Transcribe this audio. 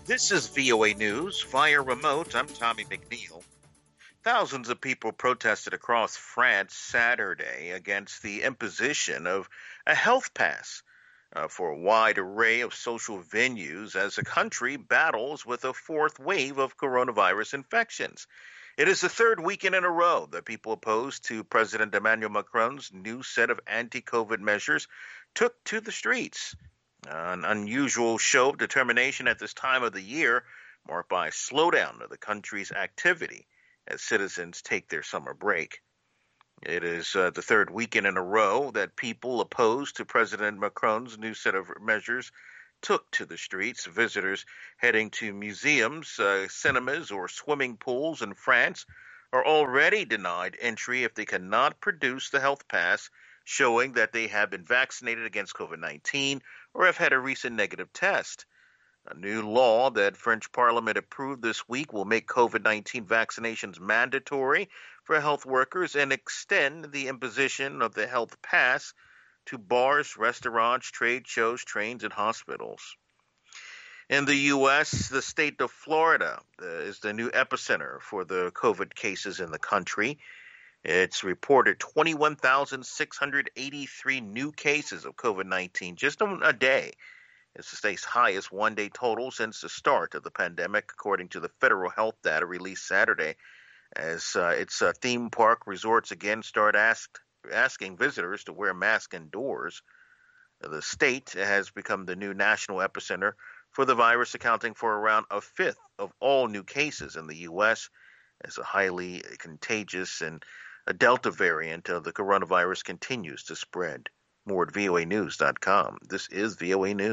This is VOA News via remote. I'm Tommy McNeil. Thousands of people protested across France Saturday against the imposition of a health pass for a wide array of social venues as the country battles with a fourth wave of coronavirus infections. It is the third weekend in a row that people opposed to President Emmanuel Macron's new set of anti COVID measures took to the streets. An unusual show of determination at this time of the year, marked by a slowdown of the country's activity as citizens take their summer break. It is the third weekend in a row that people opposed to President Macron's new set of measures took to the streets. Visitors heading to museums, cinemas, or swimming pools in France are already denied entry if they cannot produce the health pass showing that they have been vaccinated against COVID-19 or have had a recent negative test. A new law that French Parliament approved this week will make COVID-19 vaccinations mandatory for health workers and extend the imposition of the health pass to bars, restaurants, trade shows, trains, and hospitals. In the U.S., the state of Florida is the new epicenter for the COVID cases in the country. It's reported 21,683 new cases of COVID-19 just a day. It's the state's highest one-day total since the start of the pandemic, according to the federal health data released Saturday, as its theme park resorts again start asking visitors to wear masks indoors. The state has become the new national epicenter for the virus, accounting for around a fifth of all new cases in the U.S. as a highly contagious and a Delta variant of the coronavirus continues to spread. More at voanews.com. This is VOA News.